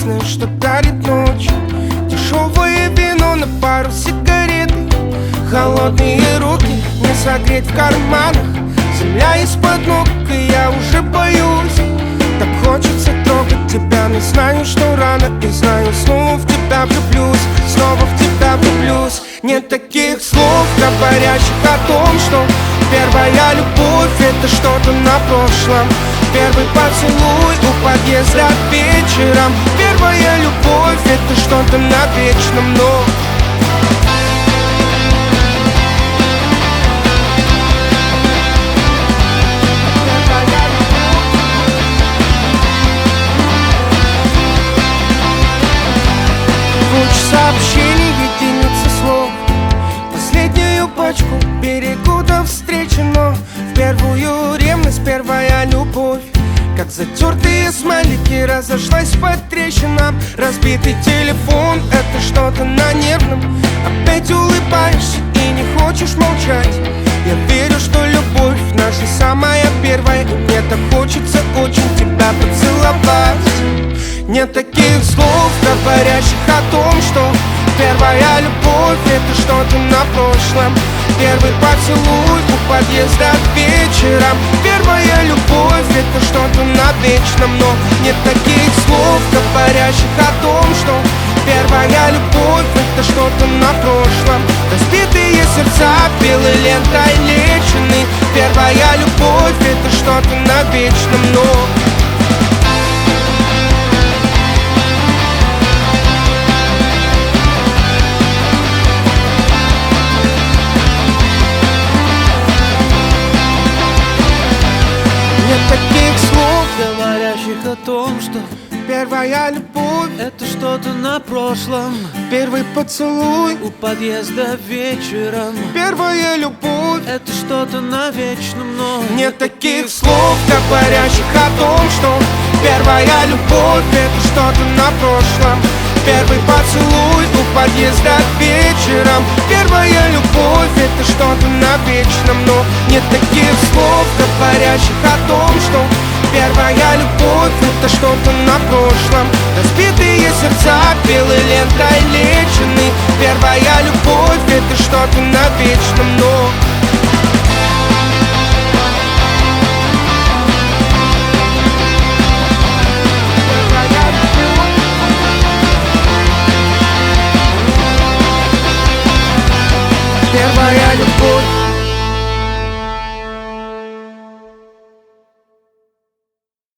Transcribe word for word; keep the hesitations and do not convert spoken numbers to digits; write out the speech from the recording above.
прекрасное, что дарит ночь. Дешевое вино на пару сигарет, холодные руки не согреть в карманах. Земля из-под ног, и я уже боюсь. Так хочется трогать тебя, но знаю, что рано. И знаю, снова в тебя влюблюсь, снова в тебя влюблюсь. Нет таких слов, говорящих о том, что первая любовь — это что-то на прошлом. Первый поцелуй у подъезда вечером. Первая любовь — это что-то на вечном, но сообщений единицы слов. Последнюю пачку берегу до встречи, но в первую ревность первая любовь. Как затертые смайлики разошлась по трещинам. Разбитый телефон — это что-то на нервном. Опять улыбаешься и не хочешь молчать. Я верю, что любовь наша самая первая, и мне так хочется очень тебя поцеловать. Нет таких слов, говорящих о том, что первая любовь — это что-то на прошлом. Первый поцелуй у подъезда вечером. Первая любовь — это что-то на вечном, но нет таких слов, говорящих о том, что первая любовь — это что-то на прошлом. Разбитые сердца белой лентой лечены. Первая любовь — это что-то на вечном, но нет таких слов, говорящих о том, что первая любовь — это что-то на прошлом. первый поцелуй У подъезда вечером. первая любовь — Это что-то на вечном, но нет таких слов, говорящих о том, что первая любовь — это что-то на прошлом. Первый поцелуй у подъезда вечером. Первая любовь — это что-то на вечном, но нет таких слов, говорящих о том, что первая любовь — это что-то на прошлом. Разбитые сердца белой лентой лечены. Первая любовь — это что-то на вечном, но первая любовь.